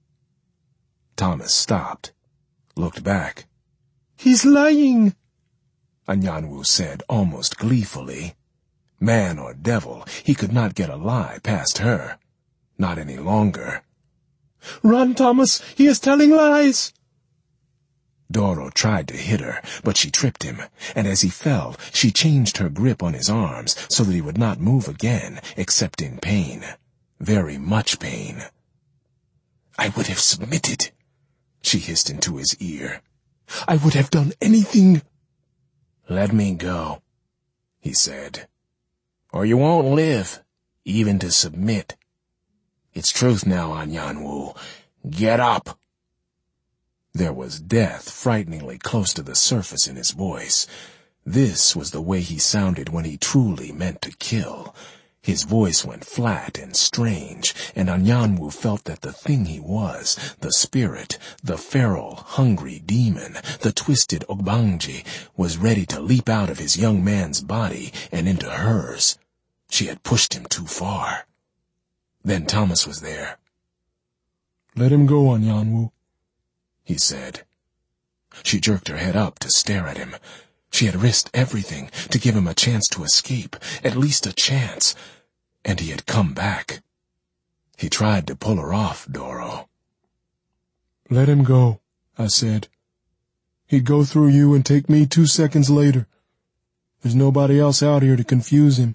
Thomas stopped, looked back. He's lying, Anyanwu said almost gleefully. Man or devil, he could not get a lie past her. Not any longer. Run, Thomas, he is telling lies. Doro tried to hit her, but she tripped him, and as he fell, she changed her grip on his arms so that he would not move again, except in pain. very much pain. "I would have submitted," she hissed into his ear. "I would have done anything." "Let me go," he said, "or you won't live, even to submit. It's truth now, Anyanwu. Get up." There was death frighteningly close to the surface in his voice. This was the way he sounded when he truly meant to kill. His voice went flat and strange, and Anyanwu felt that the thing he was, the spirit, the feral, hungry demon, the twisted Ogbangji, was ready to leap out of his young man's body and into hers. She had pushed him too far. Then Thomas was there. "Let him go, Anyanwu," he said. She jerked her head up to stare at him. She had risked everything to give him a chance to escape, at least a chance, and he had come back. He tried to pull her off, Doro. "Let him go," I said. "He'd go through you and take me 2 seconds later. There's nobody else out here to confuse him."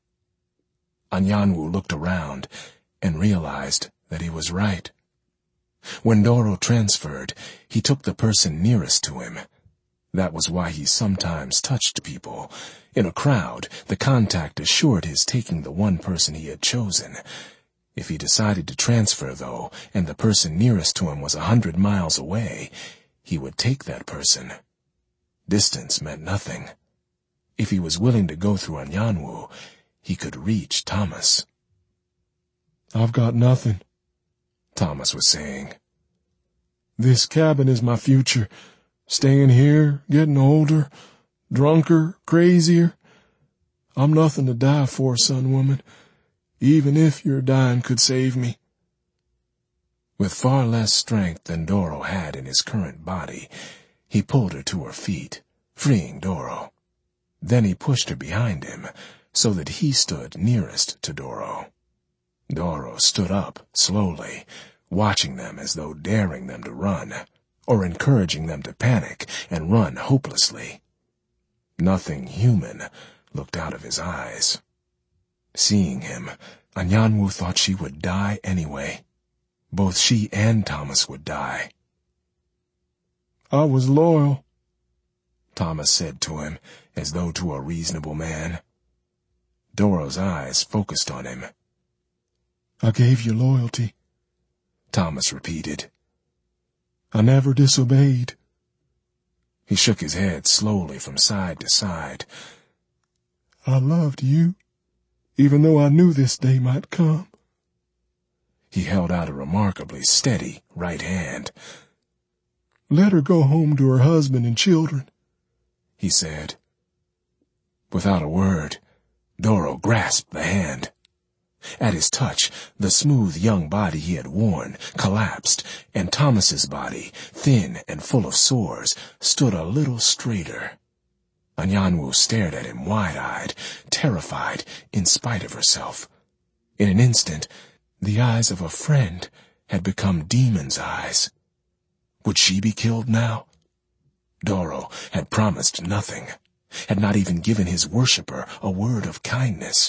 Anyanwu looked around and realized that he was right. When Doro transferred, he took the person nearest to him. That was why he sometimes touched people. In a crowd, the contact assured his taking the one person he had chosen. If he decided to transfer, though, and the person nearest to him was 100 miles away, he would take that person. Distance meant nothing. If he was willing to go through Anyanwu, he could reach Thomas. "I've got nothing," Thomas was saying. "This cabin is my future. Staying here, getting older, drunker, crazier. I'm nothing to die for, son woman, even if your dying could save me." With far less strength than Doro had in his current body, he pulled her to her feet, freeing Doro. Then he pushed her behind him, so that he stood nearest to Doro. Doro stood up slowly, watching them as though daring them to run, or encouraging them to panic and run hopelessly. Nothing human looked out of his eyes. Seeing him, Anyanwu thought she would die anyway. Both she and Thomas would die. "I was loyal," Thomas said to him, as though to a reasonable man. Doro's eyes focused on him. "I gave you loyalty," Thomas repeated. "I never disobeyed." He shook his head slowly from side to side. "I loved you, even though I knew this day might come." He held out a remarkably steady right hand. "Let her go home to her husband and children," he said. Without a word, Doro grasped the hand. At his touch, the smooth young body he had worn collapsed, and Thomas's body, thin and full of sores, stood a little straighter. Anyanwu stared at him wide-eyed, terrified in spite of herself. In an instant, the eyes of a friend had become demon's eyes. Would she be killed now? Doro had promised nothing, had not even given his worshipper a word of kindness.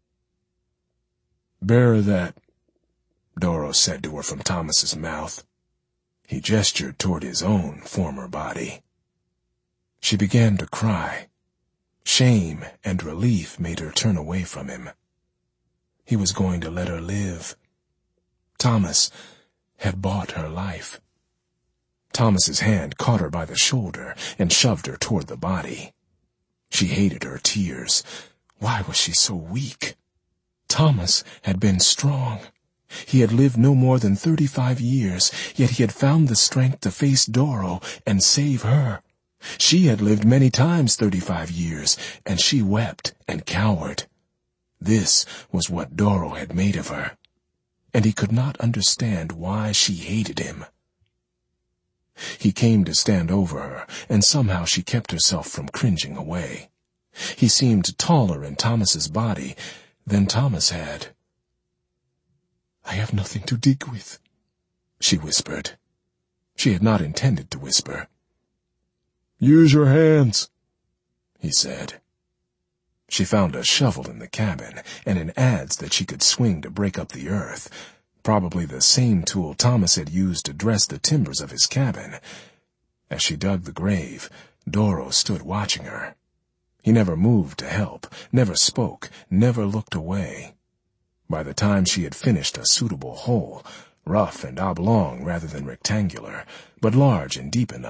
"Bear that," Doro said to her from Thomas's mouth. He gestured toward his own former body. She began to cry. Shame and relief made her turn away from him. He was going to let her live. Thomas had bought her life. Thomas's hand caught her by the shoulder and shoved her toward the body. She hated her tears. Why was she so weak? Thomas had been strong. He had lived no more than 35 years, yet he had found the strength to face Doro and save her. She had lived many times 35 years, and she wept and cowered. This was what Doro had made of her, and he could not understand why she hated him. He came to stand over her, and somehow she kept herself from cringing away. He seemed taller in Thomas's body than Thomas had. "I have nothing to dig with," she whispered. She had not intended to whisper. "Use your hands," he said. She found a shovel in the cabin and an adze that she could swing to break up the earth, probably the same tool Thomas had used to dress the timbers of his cabin. As she dug the grave, Doro stood watching her. He never moved to help, never spoke, never looked away. By the time she had finished a suitable hole, rough and oblong rather than rectangular, but large and deep enough